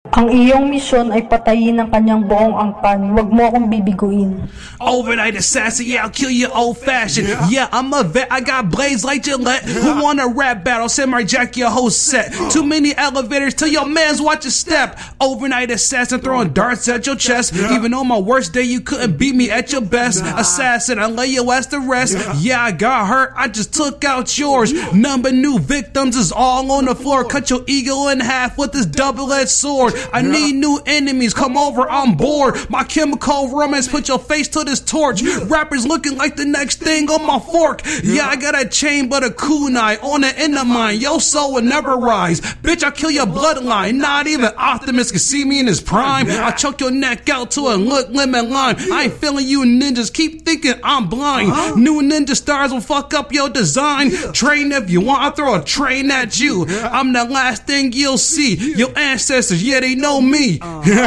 Ang iyong misyon ay patayin ang kanyang buong angkan. Huwag mo akong bibiguin. Overnight assassin, yeah, I'll kill you old fashioned. Yeah, I'm a vet, I got blades like Gillette. Who want a rap battle? Samurai Jack your whole set. Too many elevators, tell your mans watch your step. Overnight assassin throwing darts at your chest. Even on my worst day, you couldn't beat me at your best. Assassin, I lay your ass to rest. Yeah, I got hurt, I just took out yours. Number new victims is all on the floor. Cut your ego in half with this double-edged sword. I need new enemies, come over, I'm bored. My chemical romance, put your face to this torch. Rappers looking like the next thing on my fork. Yeah, I got a chain but a kunai on the end of mine. Your soul will never rise. Bitch, I kill your bloodline. Not even Optimus can see me in his prime. I choke your neck out to a lemon lime. I ain't feeling you ninjas, keep thinking I'm blind. New ninja stars will fuck up your design. Train if you want, I'll throw a train at you. I'm the last thing you'll see. Your ancestors, yeah, they know me.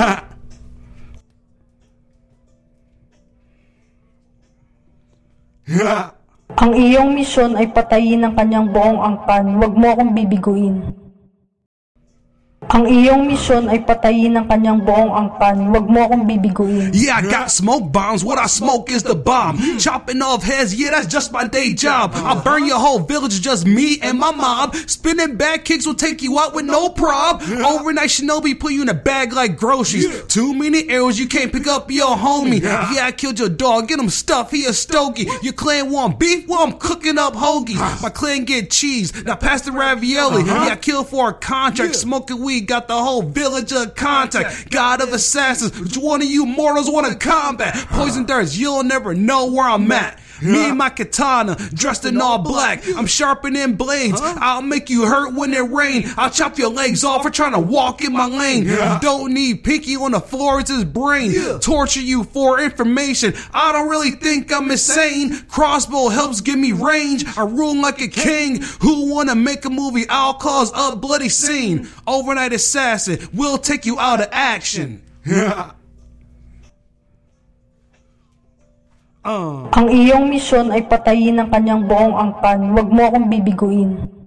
Ang iyong misyon ay patayin ang kanyang buong angkan. Huwag mo akong bibiguin. Ang iyong misyon ay patayin ang kanyang buong angkan. Huwag mo akong bibiguin. Yeah, I got smoke bombs. What I smoke is the bomb. Chopping off heads, yeah, that's just my day job. I'll burn your whole village, just me and my mob. Spinning back kicks will take you out with no prob. Overnight shinobi put you in a bag like groceries. Too many arrows, you can't pick up your homie. Yeah, I killed your dog, get him stuffed, he a stogie. Your clan want beef, well, I'm cooking up hoagies. My clan get cheese, now pass the ravioli. Yeah, I killed for a contract, smoking weed. Got the whole village of contact. God of assassins, which one of you mortals want to combat? Poison darts, you'll never know where I'm at. Me and my katana, dressed in all black. I'm sharpening blades. I'll make you hurt when it rain. I'll chop your legs off for trying to walk in my lane. Don't need pinky on the floor, it's his brain. Torture you for information. I don't really think I'm insane. Crossbow helps give me range. I rule like a king. Who wanna make a movie? I'll cause a bloody scene. Overnight assassin, we'll take you out of action. Ang iyong misyon ay patayin ang kanyang buong angkan. Huwag mo akong bibiguin.